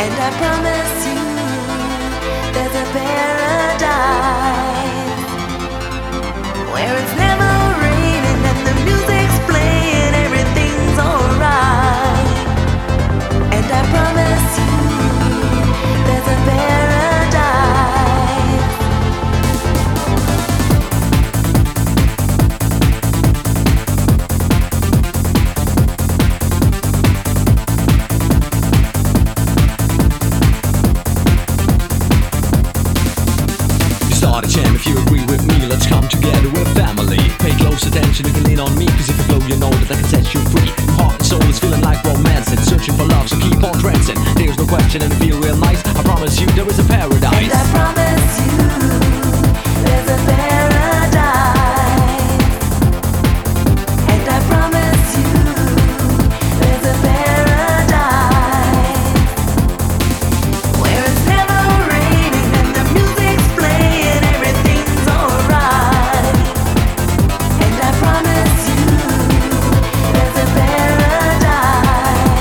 And I promise you, there's a paradise where it's never raining and the music's playing, everything's alright. And I promise you, there's a paradise. Start a jam if you agree with me. Let's come together, we're family. Pay close attention, you can lean on me, cause if you flow, you know that I can set you free. Your heart and soul is feeling like romance and searching for love, so keep on dancing. There's no question and feel real nice. I promise you there is a paradise. And I promise you, there's a paradise. And I promise you, there's a paradise where it's never raining and the music's playing, everything's alright. And I promise you, there's a paradise.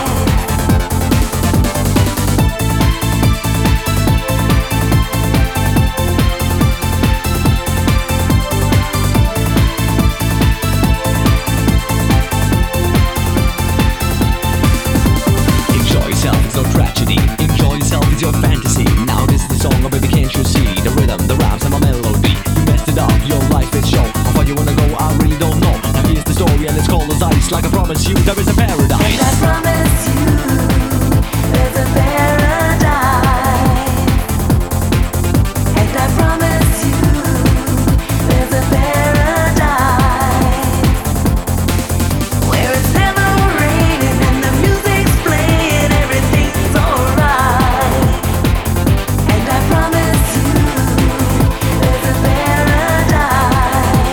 Enjoy yourself, it's no tragedy. Enjoy yourself, it's your fantasy. Now this is the song, oh baby, can't you see? The rhythm, the rhymes, and my melody. You messed it up, your life is show. How far you wanna go, I really don't know. Now here's the story and it's cold as ice. Like I promise you, there is a paradise. And I promise you, there's a paradise. And I promise you, there's a paradise where it's never raining and the music's playing, everything's alright. And I promise you, there's a paradise.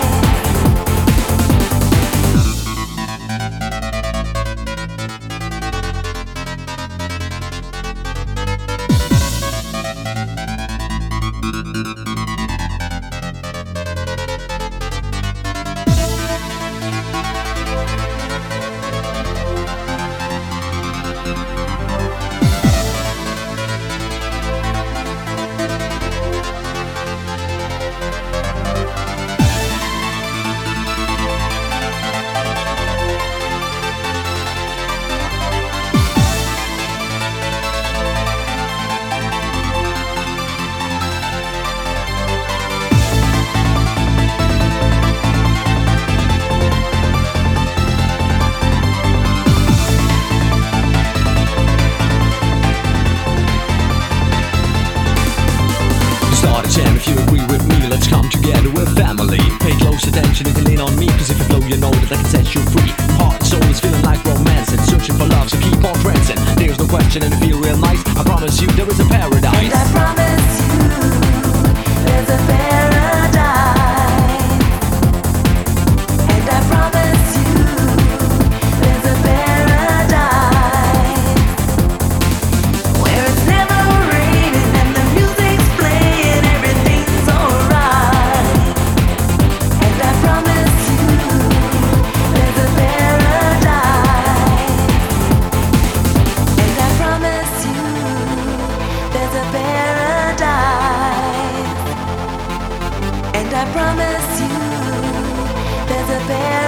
Start a jam if you agree with me. Let's come together, we're family. Pay close attention, you can lean on me, cause if you flow, you know that I can set you free. Your heart and soul is feeling like romance and searching for love, so keep on dancing. There's no question and it feel real nice. I promise you there is a paradise. And I promise you, there's a paradise. And I promise you, there's a paradise where it's never raining and the music's playing, everything's alright. And I promise you, there's a paradise. And I promise you, there's a paradise. And I promise you, there's a paradise.